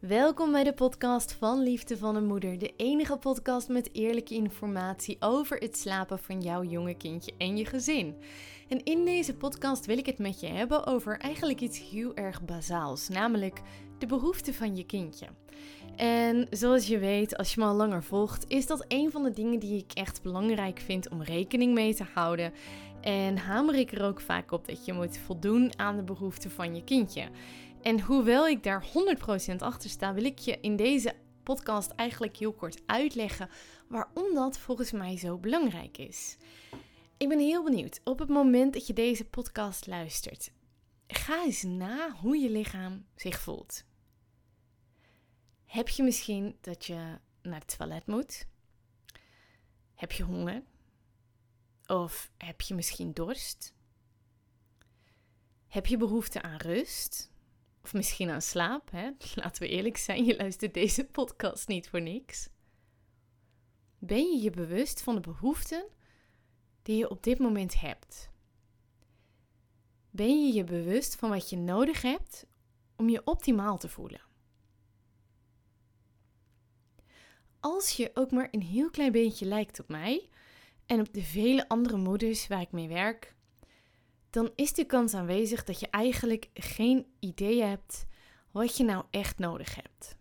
Welkom bij de podcast van Liefde van een Moeder. De enige podcast met eerlijke informatie over het slapen van jouw jonge kindje en je gezin. En in deze podcast wil ik het met je hebben over eigenlijk iets heel erg bazaals, namelijk de behoeften van je kindje. En zoals je weet, als je me al langer volgt, is dat een van de dingen die ik echt belangrijk vind om rekening mee te houden. En hamer ik er ook vaak op dat je moet voldoen aan de behoeften van je kindje. En hoewel ik daar 100% achter sta, wil ik je in deze podcast eigenlijk heel kort uitleggen waarom dat volgens mij zo belangrijk is. Ik ben heel benieuwd, op het moment dat je deze podcast luistert, ga eens na hoe je lichaam zich voelt. Heb je misschien dat je naar het toilet moet? Heb je honger? Of heb je misschien dorst? Heb je behoefte aan rust? Of misschien aan slaap, hè? Laten we eerlijk zijn, je luistert deze podcast niet voor niks. Ben je je bewust van de behoeften die je op dit moment hebt? Ben je je bewust van wat je nodig hebt om je optimaal te voelen? Als je ook maar een heel klein beetje lijkt op mij en op de vele andere moeders waar ik mee werk, dan is de kans aanwezig dat je eigenlijk geen idee hebt wat je nou echt nodig hebt.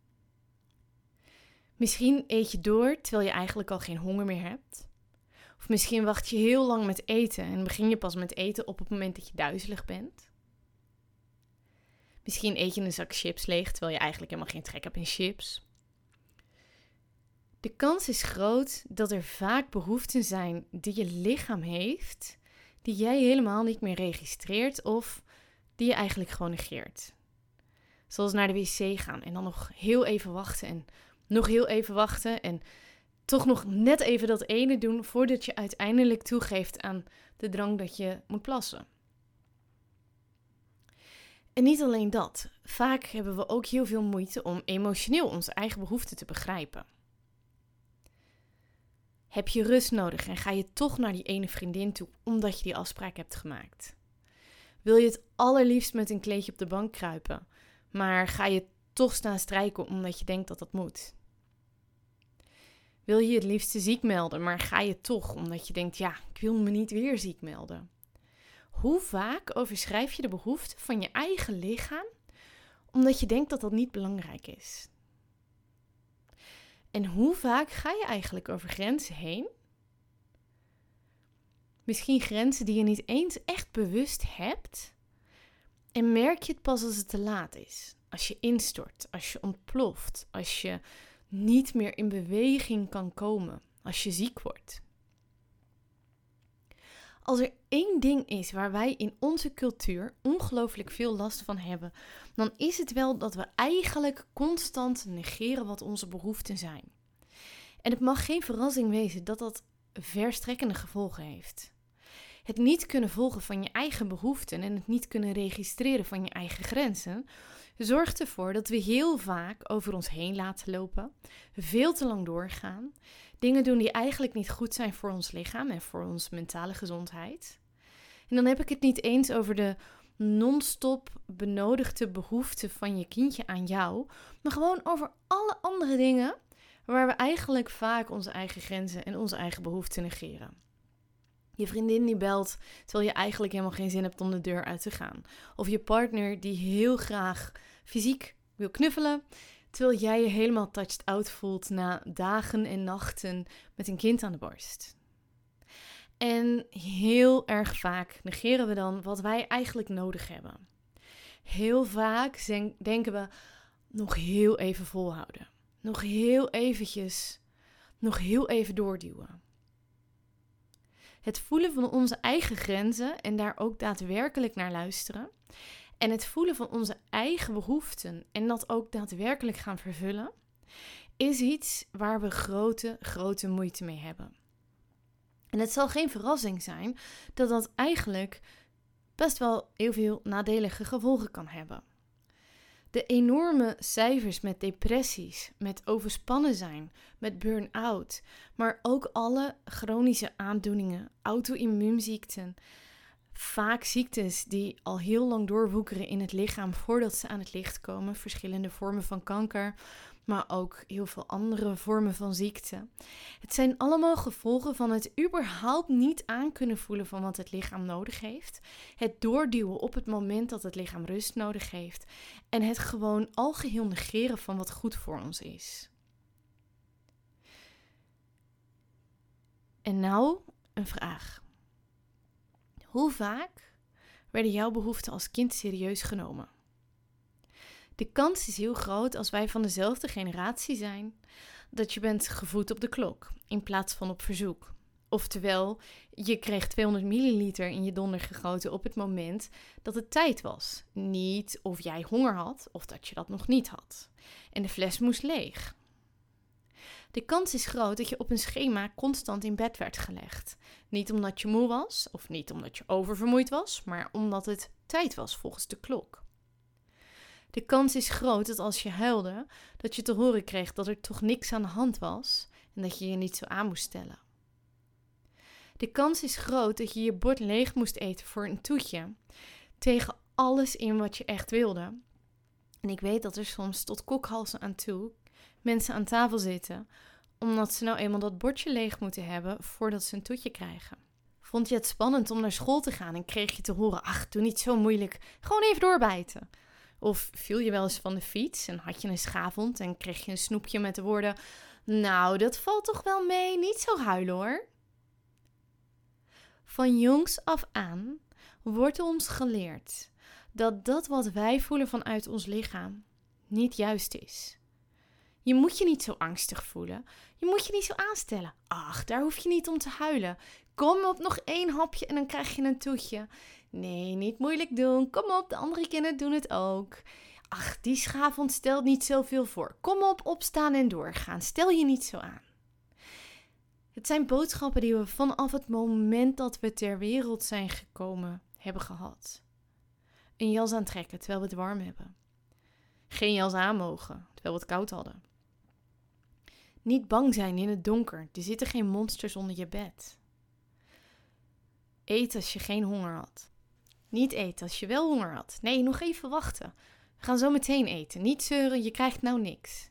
Misschien eet je door terwijl je eigenlijk al geen honger meer hebt. Of misschien wacht je heel lang met eten en begin je pas met eten op het moment dat je duizelig bent. Misschien eet je een zak chips leeg terwijl je eigenlijk helemaal geen trek hebt in chips. De kans is groot dat er vaak behoeften zijn die je lichaam heeft, die jij helemaal niet meer registreert of die je eigenlijk gewoon negeert. Zoals naar de wc gaan en dan nog heel even wachten en nog heel even wachten en toch nog net even dat ene doen voordat je uiteindelijk toegeeft aan de drang dat je moet plassen. En niet alleen dat, vaak hebben we ook heel veel moeite om emotioneel onze eigen behoeften te begrijpen. Heb je rust nodig en ga je toch naar die ene vriendin toe omdat je die afspraak hebt gemaakt? Wil je het allerliefst met een kleedje op de bank kruipen, maar ga je toch staan strijken omdat je denkt dat dat moet? Wil je het liefst ziek melden, maar ga je toch omdat je denkt, ja, ik wil me niet weer ziek melden? Hoe vaak overschrijf je de behoeften van je eigen lichaam omdat je denkt dat dat niet belangrijk is? En hoe vaak ga je eigenlijk over grenzen heen? Misschien grenzen die je niet eens echt bewust hebt. En merk je het pas als het te laat is. Als je instort, als je ontploft, als je niet meer in beweging kan komen, als je ziek wordt. Als er één ding is waar wij in onze cultuur ongelooflijk veel last van hebben, dan is het wel dat we eigenlijk constant negeren wat onze behoeften zijn. En het mag geen verrassing wezen dat dat verstrekkende gevolgen heeft. Het niet kunnen volgen van je eigen behoeften en het niet kunnen registreren van je eigen grenzen zorgt ervoor dat we heel vaak over ons heen laten lopen, veel te lang doorgaan, dingen doen die eigenlijk niet goed zijn voor ons lichaam en voor onze mentale gezondheid. En dan heb ik het niet eens over de non-stop benodigde behoeften van je kindje aan jou, maar gewoon over alle andere dingen waar we eigenlijk vaak onze eigen grenzen en onze eigen behoeften negeren. Je vriendin die belt terwijl je eigenlijk helemaal geen zin hebt om de deur uit te gaan. Of je partner die heel graag fysiek wil knuffelen, terwijl jij je helemaal touched out voelt na dagen en nachten met een kind aan de borst. En heel erg vaak negeren we dan wat wij eigenlijk nodig hebben. Heel vaak denken we nog heel even volhouden. Nog heel eventjes, nog heel even doorduwen. Het voelen van onze eigen grenzen en daar ook daadwerkelijk naar luisteren. En het voelen van onze eigen behoeften en dat ook daadwerkelijk gaan vervullen, is iets waar we grote moeite mee hebben. En het zal geen verrassing zijn dat dat eigenlijk best wel heel veel nadelige gevolgen kan hebben. De enorme cijfers met depressies, met overspannen zijn, met burn-out, maar ook alle chronische aandoeningen, auto-immuunziekten, Vaak ziektes die al heel lang doorwoekeren in het lichaam voordat ze aan het licht komen. Verschillende vormen van kanker, maar ook heel veel andere vormen van ziekte. Het zijn allemaal gevolgen van het überhaupt niet aan kunnen voelen van wat het lichaam nodig heeft. Het doorduwen op het moment dat het lichaam rust nodig heeft. En het gewoon algeheel negeren van wat goed voor ons is. En nou een vraag. Hoe vaak werden jouw behoeften als kind serieus genomen? De kans is heel groot als wij van dezelfde generatie zijn, dat je bent gevoed op de klok in plaats van op verzoek. Oftewel, je kreeg 200 milliliter in je donder gegoten op het moment dat het tijd was. Niet of jij honger had of dat je dat nog niet had. En de fles moest leeg. De kans is groot dat je op een schema constant in bed werd gelegd. Niet omdat je moe was of niet omdat je oververmoeid was, maar omdat het tijd was volgens de klok. De kans is groot dat als je huilde, dat je te horen kreeg dat er toch niks aan de hand was en dat je je niet zo aan moest stellen. De kans is groot dat je je bord leeg moest eten voor een toetje, tegen alles in wat je echt wilde. En ik weet dat er soms tot kokhalzen aan toe mensen aan tafel zitten, omdat ze nou eenmaal dat bordje leeg moeten hebben voordat ze een toetje krijgen. Vond je het spannend om naar school te gaan en kreeg je te horen, ach, doe niet zo moeilijk, gewoon even doorbijten. Of viel je wel eens van de fiets en had je een schaafwond en kreeg je een snoepje met de woorden, nou, dat valt toch wel mee, niet zo huilen hoor. Van jongs af aan wordt ons geleerd dat dat wat wij voelen vanuit ons lichaam niet juist is. Je moet je niet zo angstig voelen. Je moet je niet zo aanstellen. Ach, daar hoef je niet om te huilen. Kom op, nog 1 hapje en dan krijg je een toetje. Nee, niet moeilijk doen. Kom op, de andere kinderen doen het ook. Ach, die schaafwond stelt niet zoveel voor. Kom op, opstaan en doorgaan. Stel je niet zo aan. Het zijn boodschappen die we vanaf het moment dat we ter wereld zijn gekomen hebben gehad. Een jas aantrekken terwijl we het warm hebben. Geen jas aan mogen terwijl we het koud hadden. Niet bang zijn in het donker. Er zitten geen monsters onder je bed. Eet als je geen honger had. Niet eten als je wel honger had. Nee, nog even wachten. We gaan zo meteen eten. Niet zeuren, je krijgt nou niks.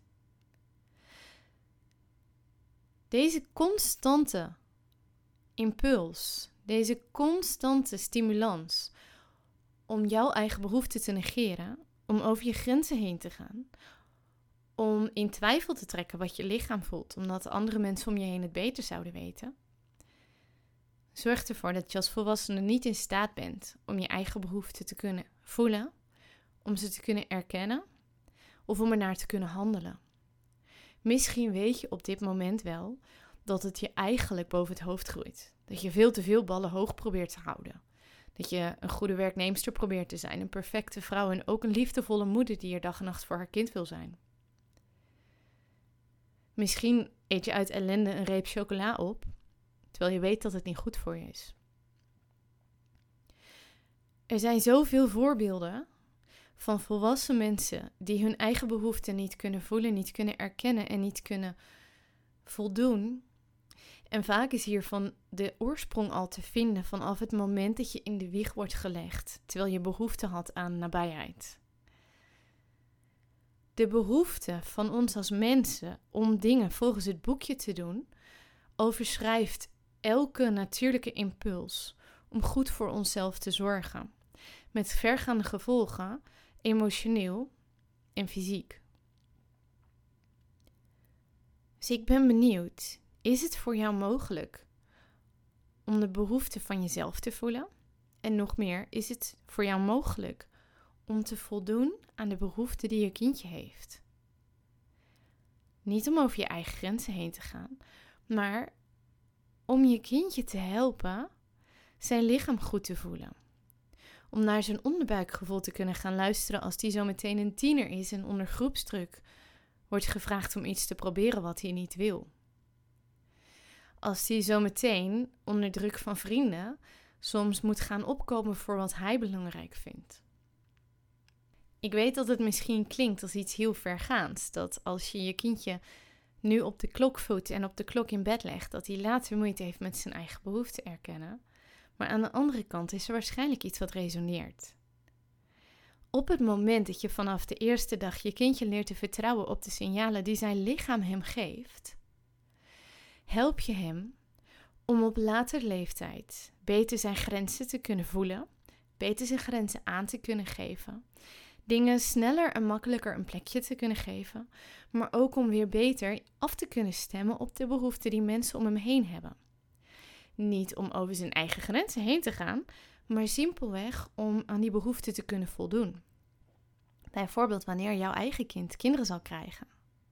Deze constante impuls, deze constante stimulans om jouw eigen behoeften te negeren, om over je grenzen heen te gaan, om in twijfel te trekken wat je lichaam voelt, omdat de andere mensen om je heen het beter zouden weten, zorgt ervoor dat je als volwassene niet in staat bent om je eigen behoeften te kunnen voelen, om ze te kunnen erkennen of om ernaar te kunnen handelen. Misschien weet je op dit moment wel dat het je eigenlijk boven het hoofd groeit. Dat je veel te veel ballen hoog probeert te houden. Dat je een goede werknemster probeert te zijn, een perfecte vrouw en ook een liefdevolle moeder die er dag en nacht voor haar kind wil zijn. Misschien eet je uit ellende een reep chocola op, terwijl je weet dat het niet goed voor je is. Er zijn zoveel voorbeelden van volwassen mensen die hun eigen behoeften niet kunnen voelen, niet kunnen erkennen en niet kunnen voldoen. En vaak is hiervan de oorsprong al te vinden vanaf het moment dat je in de wieg wordt gelegd, terwijl je behoefte had aan nabijheid. De behoefte van ons als mensen om dingen volgens het boekje te doen, overschrijft elke natuurlijke impuls om goed voor onszelf te zorgen, met vergaande gevolgen, emotioneel en fysiek. Dus ik ben benieuwd, is het voor jou mogelijk om de behoefte van jezelf te voelen? En nog meer, is het voor jou mogelijk om te voldoen aan de behoeften die je kindje heeft? Niet om over je eigen grenzen heen te gaan, maar om je kindje te helpen zijn lichaam goed te voelen. Om naar zijn onderbuikgevoel te kunnen gaan luisteren als die zo meteen een tiener is en onder groepsdruk wordt gevraagd om iets te proberen wat hij niet wil. Als die zo meteen onder druk van vrienden soms moet gaan opkomen voor wat hij belangrijk vindt. Ik weet dat het misschien klinkt als iets heel vergaands, dat als je je kindje nu op de klok voedt en op de klok in bed legt, dat hij later moeite heeft met zijn eigen behoeften erkennen. Maar aan de andere kant is er waarschijnlijk iets wat resoneert. Op het moment dat je vanaf de eerste dag je kindje leert te vertrouwen op de signalen die zijn lichaam hem geeft, help je hem om op latere leeftijd beter zijn grenzen te kunnen voelen, beter zijn grenzen aan te kunnen geven, dingen sneller en makkelijker een plekje te kunnen geven, maar ook om weer beter af te kunnen stemmen op de behoeften die mensen om hem heen hebben. Niet om over zijn eigen grenzen heen te gaan, maar simpelweg om aan die behoeften te kunnen voldoen. Bijvoorbeeld wanneer jouw eigen kind kinderen zal krijgen.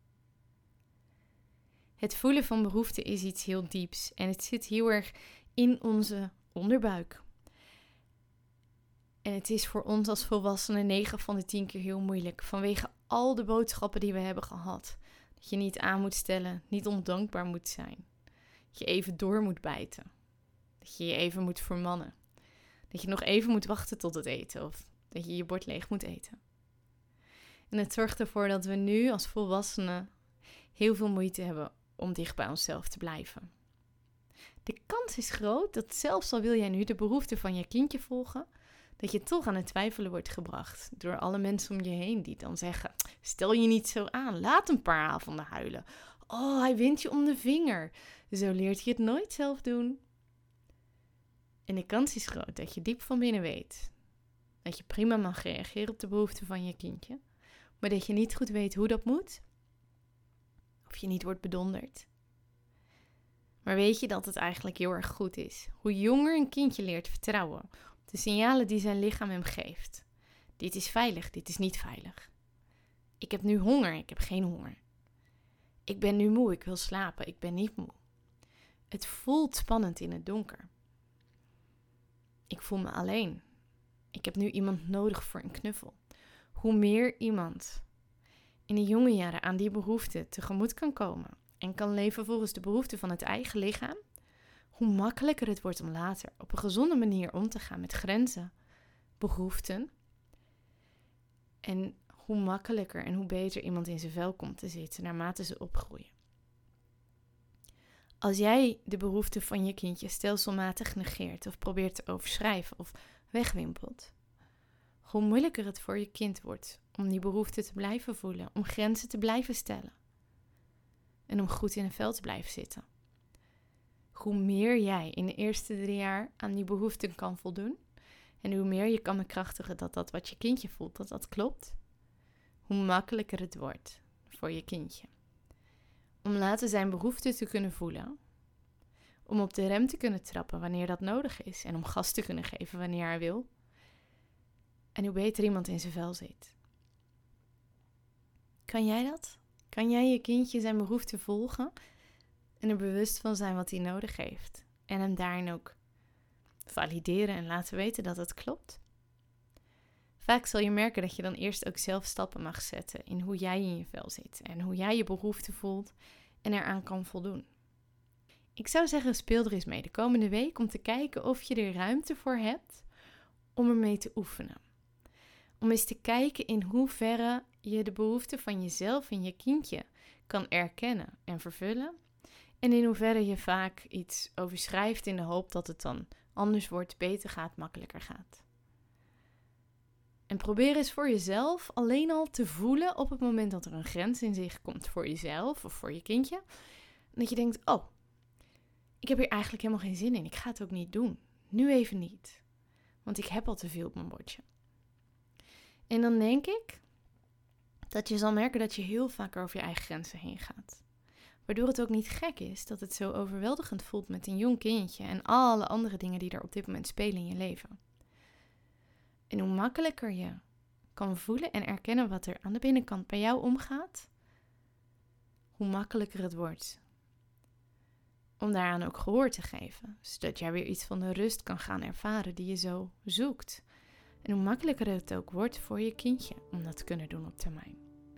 Het voelen van behoeften is iets heel dieps en het zit heel erg in onze onderbuik. En het is voor ons als volwassenen 9 van de 10 keer heel moeilijk. Vanwege al de boodschappen die we hebben gehad. Dat je niet aan moet stellen, niet ondankbaar moet zijn. Dat je even door moet bijten. Dat je je even moet vermannen. Dat je nog even moet wachten tot het eten. Of dat je je bord leeg moet eten. En het zorgt ervoor dat we nu als volwassenen heel veel moeite hebben om dicht bij onszelf te blijven. De kans is groot dat zelfs al wil jij nu de behoeften van je kindje volgen, dat je toch aan het twijfelen wordt gebracht door alle mensen om je heen die dan zeggen, stel je niet zo aan, laat een paar avonden huilen. Oh, hij wint je om de vinger. Zo leert hij het nooit zelf doen. En de kans is groot dat je diep van binnen weet dat je prima mag reageren op de behoeften van je kindje, maar dat je niet goed weet hoe dat moet, of je niet wordt bedonderd. Maar weet je dat het eigenlijk heel erg goed is? Hoe jonger een kindje leert vertrouwen op de signalen die zijn lichaam hem geeft. Dit is veilig, dit is niet veilig. Ik heb nu honger, ik heb geen honger. Ik ben nu moe, ik wil slapen, ik ben niet moe. Het voelt spannend in het donker. Ik voel me alleen. Ik heb nu iemand nodig voor een knuffel. Hoe meer iemand in de jonge jaren aan die behoeften tegemoet kan komen en kan leven volgens de behoeften van het eigen lichaam, hoe makkelijker het wordt om later op een gezonde manier om te gaan met grenzen, behoeften en hoe makkelijker en hoe beter iemand in zijn vel komt te zitten naarmate ze opgroeien. Als jij de behoeften van je kindje stelselmatig negeert of probeert te overschrijven of wegwimpelt, hoe moeilijker het voor je kind wordt om die behoeften te blijven voelen, om grenzen te blijven stellen en om goed in een vel te blijven zitten. Hoe meer jij in de eerste 3 jaar aan die behoeften kan voldoen en hoe meer je kan bekrachtigen dat wat je kindje voelt, dat klopt, hoe makkelijker het wordt voor je kindje. Om later zijn behoeften te kunnen voelen, om op de rem te kunnen trappen wanneer dat nodig is en om gas te kunnen geven wanneer hij wil. En hoe beter iemand in zijn vel zit. Kan jij dat? Kan jij je kindje zijn behoeften volgen en er bewust van zijn wat hij nodig heeft? En hem daarin ook valideren en laten weten dat het klopt? Vaak zal je merken dat je dan eerst ook zelf stappen mag zetten in hoe jij in je vel zit en hoe jij je behoeften voelt en eraan kan voldoen. Ik zou zeggen, speel er eens mee de komende week om te kijken of je er ruimte voor hebt om ermee te oefenen. Om eens te kijken in hoeverre je de behoeften van jezelf en je kindje kan erkennen en vervullen. En in hoeverre je vaak iets overschrijft in de hoop dat het dan anders wordt, beter gaat, makkelijker gaat. En probeer eens voor jezelf alleen al te voelen op het moment dat er een grens in zich komt voor jezelf of voor je kindje. Dat je denkt, oh, ik heb hier eigenlijk helemaal geen zin in. Ik ga het ook niet doen. Nu even niet. Want ik heb al te veel op mijn bordje. En dan denk ik dat je zal merken dat je heel vaak over je eigen grenzen heen gaat. Waardoor het ook niet gek is dat het zo overweldigend voelt met een jong kindje en alle andere dingen die er op dit moment spelen in je leven. En hoe makkelijker je kan voelen en erkennen wat er aan de binnenkant bij jou omgaat, hoe makkelijker het wordt om daaraan ook gehoor te geven. Zodat jij weer iets van de rust kan gaan ervaren die je zo zoekt. En hoe makkelijker het ook wordt voor je kindje om dat te kunnen doen op termijn.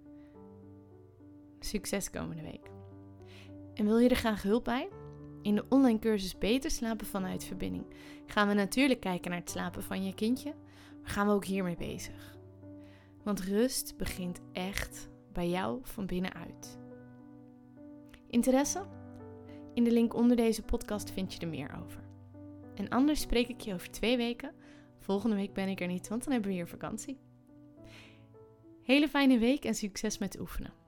Succes komende week. En wil je er graag hulp bij? In de online cursus Beter slapen vanuit verbinding gaan we natuurlijk kijken naar het slapen van je kindje, maar gaan we ook hiermee bezig. Want rust begint echt bij jou van binnenuit. Interesse? In de link onder deze podcast vind je er meer over. En anders spreek ik je over 2 weken. Volgende week ben ik er niet, want dan hebben we hier vakantie. Hele fijne week en succes met oefenen.